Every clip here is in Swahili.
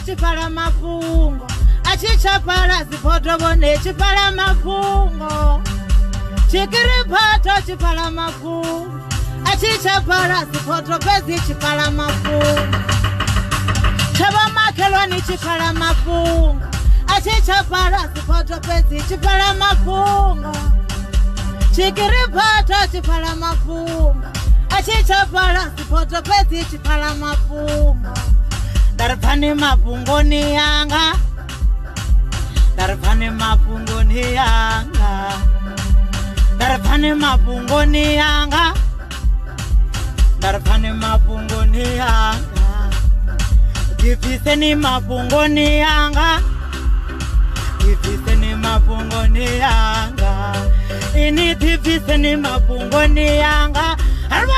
chipala mafungo achichapala zipoto bone chipala mafungo chikiripato chipala mafungo achichapala zipoto pezi chipala mafungo chaba makelwani chipala mafungo achichapala zipoto pezi chipala mafungo chikiripato chipala mafungo achichapala zipoto pezi chipala mafungo darfani mafungoni yanga darfani mafungoni yanga darfani mafungoni yanga darfani mafungoni yanga difiseni mafungoni yanga difiseni mafungoni yanga ini difiseni mafungoni yanga alwa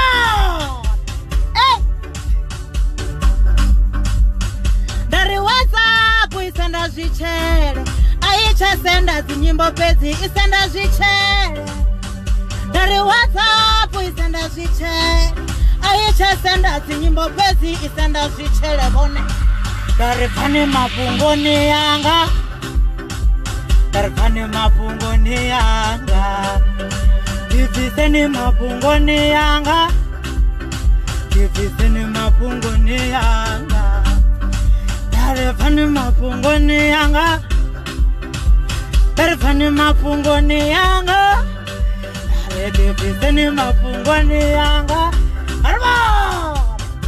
isenda zvichele aicha senda zinyimbo pezi isenda zvichele dari WhatsApp isenda zvichele aicha senda zinyimbo pezi isenda zvichele bone dari pane mafungoni yanga dari pane mafungoni yanga difiseni mafungoni yanga difiseni mafungoni yanga Darfani mafungoni yanga Darfani mafungoni yanga Darfani mafungoni yanga Arba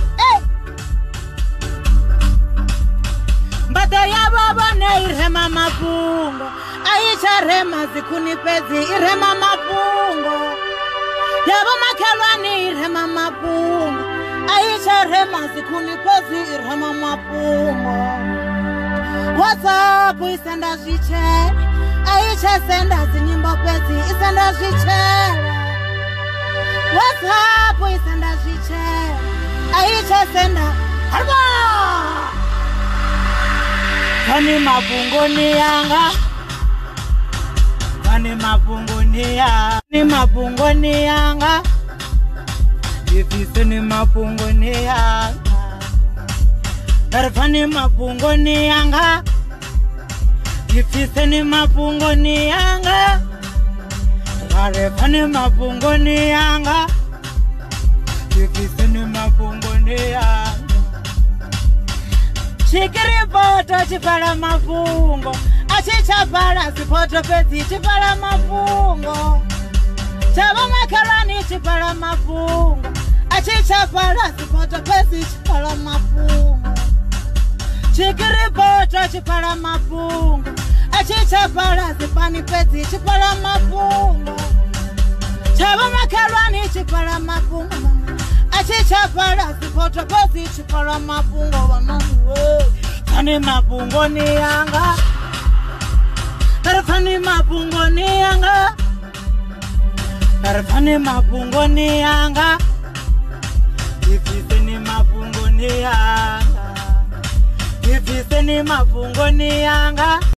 Mbata ya baba ne irema mafungo Aisha rema zikuni pezi irema mafungo Yaba makelwani irema mafungo Aisha rema zikuni pezi irema mafungo WhatsApp isenda zvichele Aisha senda zinyimbo pezi isenda zvichele WhatsApp isenda zvichele Aisha senda harba Kani mafungoni yanga Kani mafungoni yanga Kani mafungoni yanga Difiseni mafungoni yanga Darfani mafungoni yanga Difiseni mafungoni yanga Darfani mafungoni yanga Difiseni mafungoni yanga Chikiripoto chipala mafungo Achichapala zipoto pezi chipala mafungo Chaba makelwani chipala mafungo Achichapala zipoto pezi chipala mafungo Chikiripoto chipala mafungo Achichapala zipani pezi chipala mafungo Chaba makelwani chipala mafungo Achichapala zipoto pezi chipala mafungo Kani mafungoni yanga Darfani mafungoni yanga Darfani mafungoni yanga Difiseni mafungoni yanga Difiseni mafungoni yanga